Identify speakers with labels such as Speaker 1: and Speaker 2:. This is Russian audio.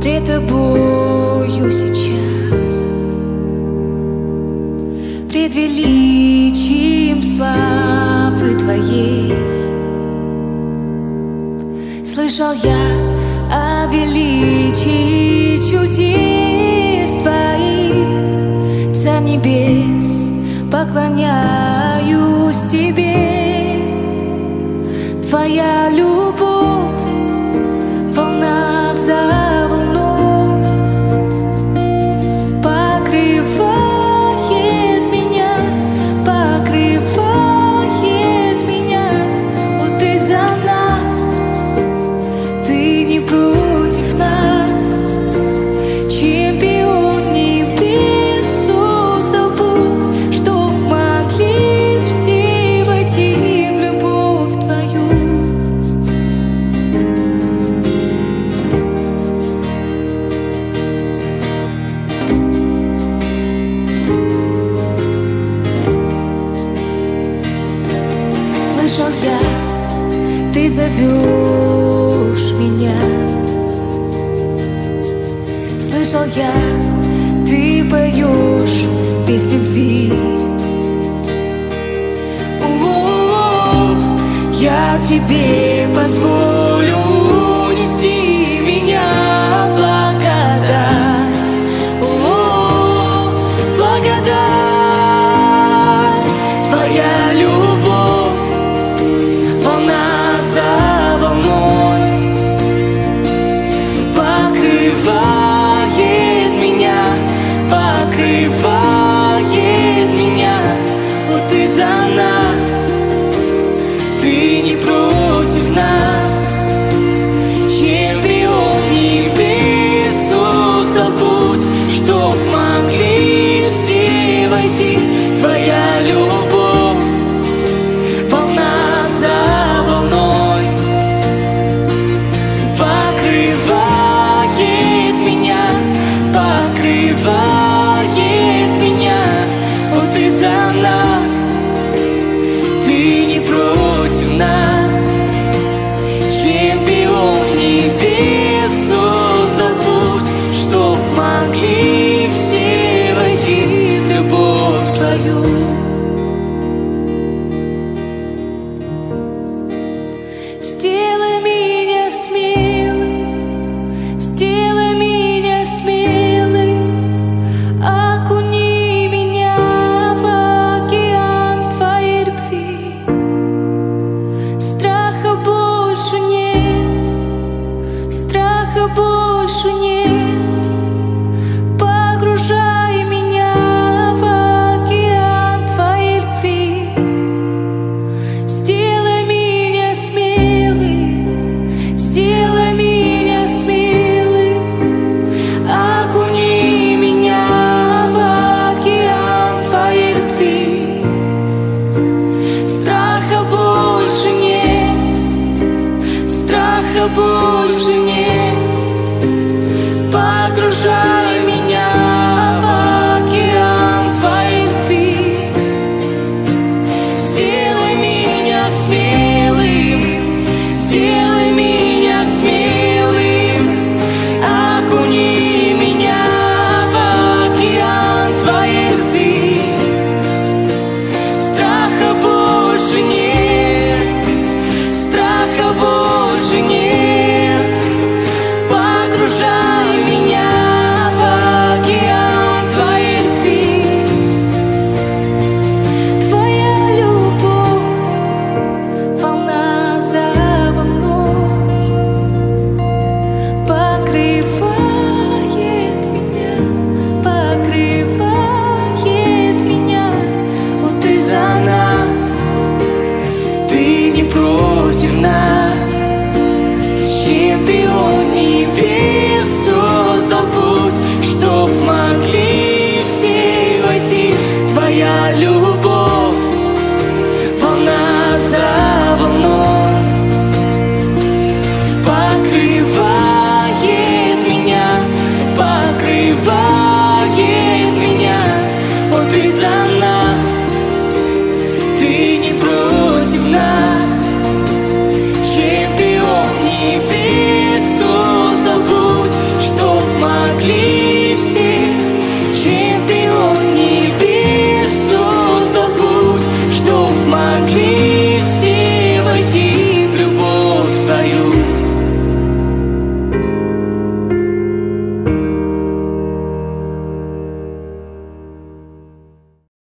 Speaker 1: пред тобою сейчас, пред величием славы твоей. Слышал я о величии чудес твоих, Царь небес, поклоняюсь тебе. Твоя любовь, волна за волной, покрывает меня, покрывает меня. Вот ты за нас, ты не против нас. Чемпион небес создал путь, чтоб могли все войти в любовь твою. Слышал я, ты зовешь меня. Слышал я, ты поешь без любви. О-о-о, я тебе позволю нести меня в благодать. О-о-о, благодать, твоя любовь, волна за волной, покрывает меня, покрывает меня. Вот ты за нас, ты не против нас. Чемпион небес создал путь, чтоб могли все войти. Твоя любовь, волна за волной, покрывает меня, покрывает меня. Вот ты за нас, ты не против нас. Чемпион небес создал путь, чтоб могли все войти в любовь твою. Сделай меня смелым, сделай меня смелым, окуни меня в океан твоей любви. Страха больше нет, страха больше нет. Погружай меня в океан твоей любви. Сделай меня смелым, сделай меня смелым, окуни меня в океан твоей любви. Страха больше нет, страха больше нет. Погружай